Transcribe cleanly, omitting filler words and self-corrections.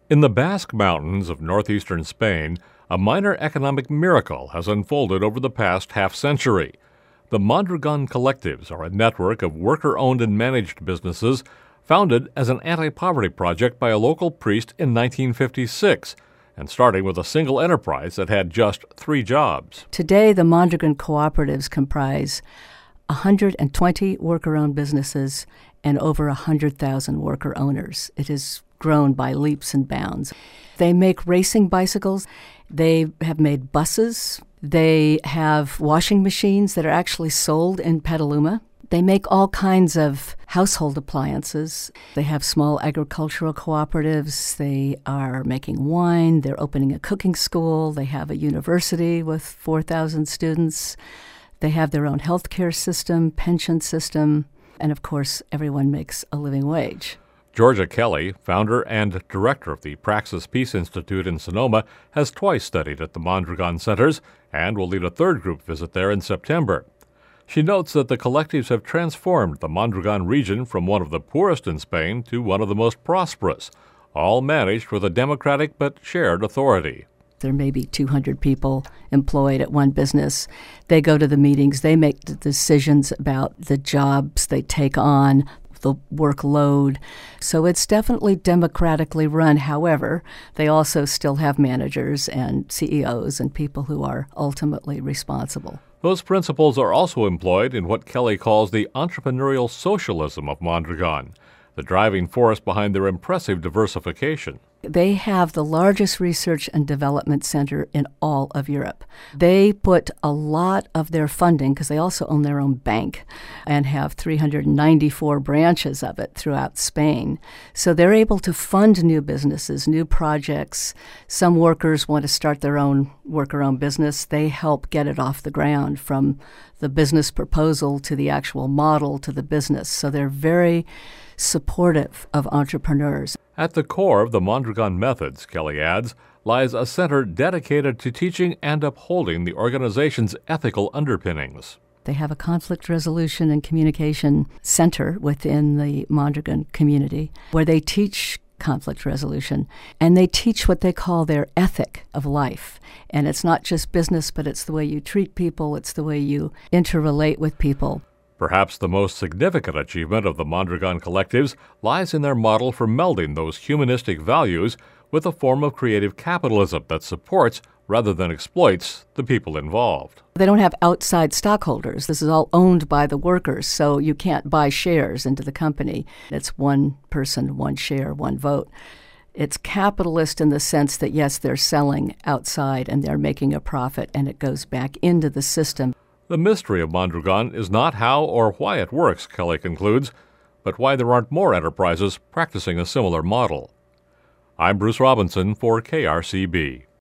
In the Basque Mountains of northeastern Spain, a minor economic miracle has unfolded over the past half-century. The Mondragon Collectives are a network of worker-owned and managed businesses founded as an anti-poverty project by a local priest in 1956, and starting with a single enterprise that had just 3 jobs. Today, the Mondragon Cooperatives comprise 120 worker-owned businesses and over 100,000 worker owners. It has grown by leaps and bounds. They make racing bicycles. They have made buses. They have washing machines that are actually sold in Petaluma. They make all kinds of household appliances. They have small agricultural cooperatives. They are making wine. They're opening a cooking school. They have a university with 4,000 students. They have their own healthcare system, pension system, and of course, everyone makes a living wage. Georgia Kelly, founder and director of the Praxis Peace Institute in Sonoma, has twice studied at the Mondragon Centers and will lead a third group visit there in September. She notes that the collectives have transformed the Mondragon region from one of the poorest in Spain to one of the most prosperous, all managed with a democratic but shared authority. There may be 200 people employed at one business. They go to the meetings. They make the decisions about the jobs they take on, the workload. So it's definitely democratically run. However, they also still have managers and CEOs and people who are ultimately responsible. Those principles are also employed in what Kelly calls the entrepreneurial socialism of Mondragon, the driving force behind their impressive diversification. They have the largest research and development center in all of Europe. They put a lot of their funding, because they also own their own bank and have 394 branches of it throughout Spain. So they're able to fund new businesses, new projects. Some workers want to start their own worker-owned business. They help get it off the ground, from the business proposal to the actual model to the business. So they're very supportive of entrepreneurs. At the core of the Mondragon methods, Kelly adds, lies a center dedicated to teaching and upholding the organization's ethical underpinnings. They have a conflict resolution and communication center within the Mondragon community where they teach conflict resolution, and they teach what they call their ethic of life. And it's not just business, but it's the way you treat people, it's the way you interrelate with people. Perhaps the most significant achievement of the Mondragon Collectives lies in their model for melding those humanistic values with a form of creative capitalism that supports, rather than exploits, the people involved. They don't have outside stockholders. This is all owned by the workers, so you can't buy shares into the company. It's one person, one share, one vote. It's capitalist in the sense that, yes, they're selling outside and they're making a profit, and it goes back into the system. The mystery of Mondragon is not how or why it works, Kelly concludes, but why there aren't more enterprises practicing a similar model. I'm Bruce Robinson for KRCB.